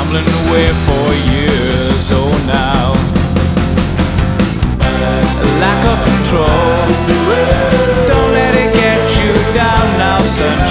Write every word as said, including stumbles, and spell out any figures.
tumbling away for years. Oh, now lack of control, don't let it get you down now, sunshine.